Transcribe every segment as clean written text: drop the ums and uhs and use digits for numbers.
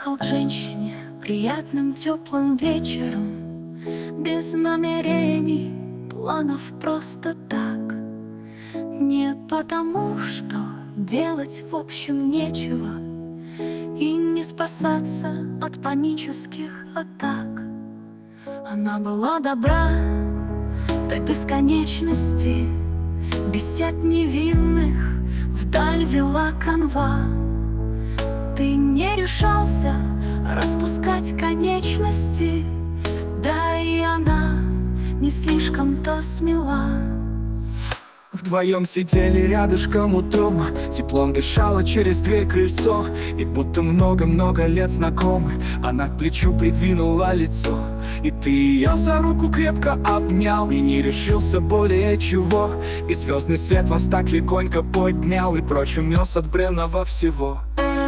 приехал к женщине приятным теплым вечером, без намерений, планов, просто так. Не потому, что делать в общем нечего, и не спасаться от панических атак. Она была добра до бесконечности, бесед невинных вдаль вела канва. Ты не решался распускать конечности, да и она не слишком-то смела. Вдвоем сидели рядышком у дома, теплом дышала через дверь крыльцо, и будто много-много лет знакомы, она к плечу придвинула лицо. И ты ее за руку крепко обнял, и не решился более чего, и звездный свет вас так легонько поднял, и прочь унес от бренного всего.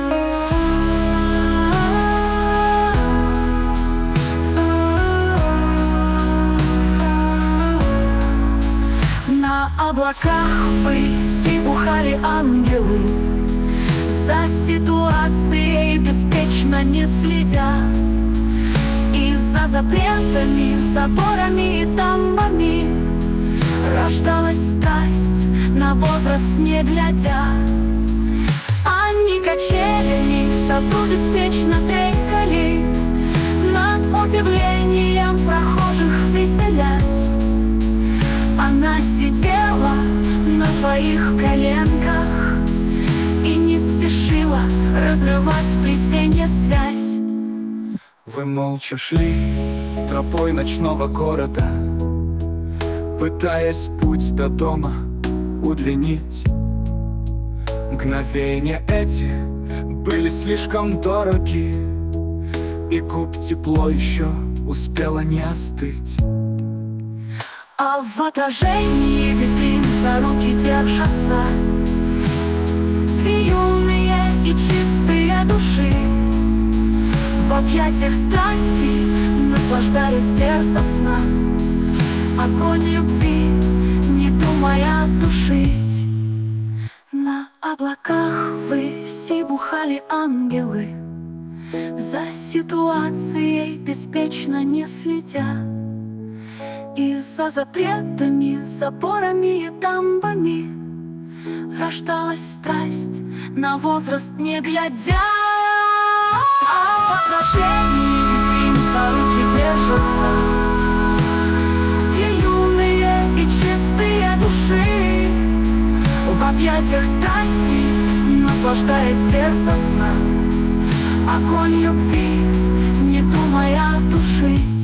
На облаках ввыси бухали ангелы, за ситуацией беспечно не следя, и за запретами, заборами и дамбами рождалась страсть, на возраст не глядя. Они качелями в саду беспечно тренькали, над удивлением прохожих веселясь. Она сидела на твоих коленках и не спешила разрывать сплетение связь. Вы молча шли тропой ночного города, пытаясь путь до дома удлинить. Мгновения эти были слишком дороги, и губ тепло еще успело не остыть. А в отражении витрин за руки держатся две юные и чистые души, в объятиях страсти наслаждаясь дерза сна, огонь любви, не думая тушить. На облаках ввыси бухали ангелы, за ситуацией беспечно не следя, и за запретами, заборами и дамбами рождалась страсть, на возраст не глядя. А в отражении витрин за руки держатся две юные и чистые души, в объятиях страсти наслаждаясь дерза сна, огонь любви, не думая тушить.